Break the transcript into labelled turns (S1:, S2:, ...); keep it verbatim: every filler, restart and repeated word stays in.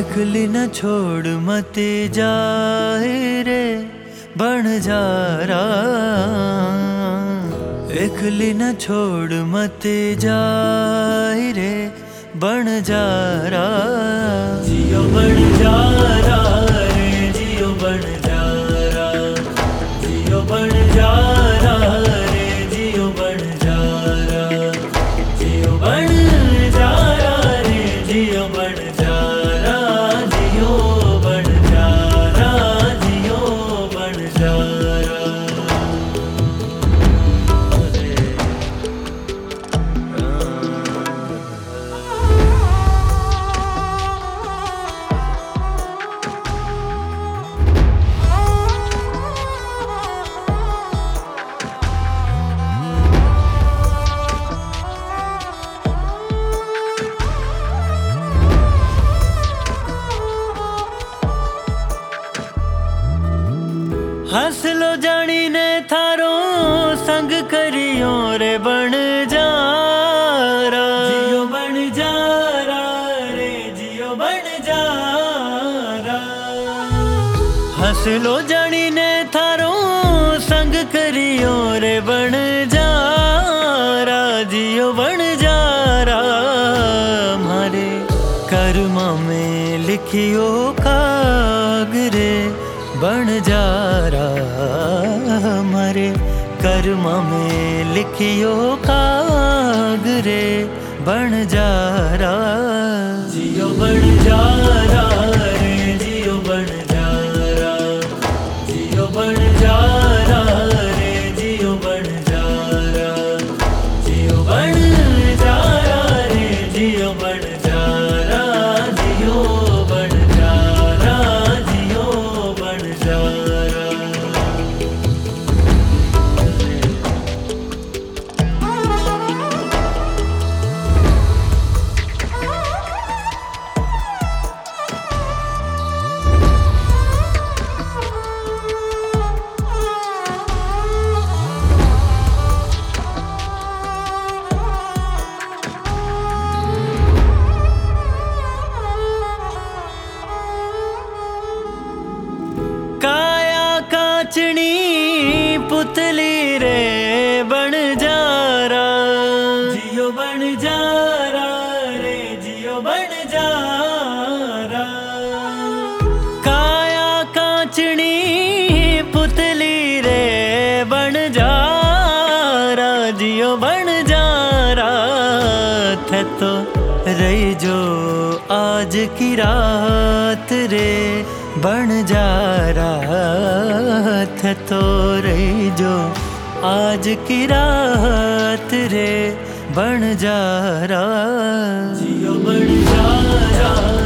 S1: एकली न छोड़ मत जाए रे बन जा एकली न छोड़ मत जाए रे बन जा जियो बन जा रे जियो बन जा जियो बन जा रे जियो बन जा जियो बन जा रे जियो बन जा जियो बन जा जियो बन जा हंस लो जानी ने थारो संग करियो रे बन जा जियो बन जा रे जियो बन जा हंस लो जानी ने थारो संग करियो रे बन जा जियो बन जा हमारे कर्मा में लिखियो कागरे बन जा हमारे कर्मा में लिखियो कागरे बन जा जियो बन जा रे जियो बन जा जियो बन जा रे जियो बन जा जियो बन जा रे जियो बन जा जियो बन जा जियो बन जा काया कांचनी पुतली रे बन जा जियो बन जा रे जियो बन जा काया कांचनी पुतली रे बन जा जियो बन जा थे तो रही जो आज की रात रे बन जा रात तो रे जो आज की रात रे बन जा जियो बन जा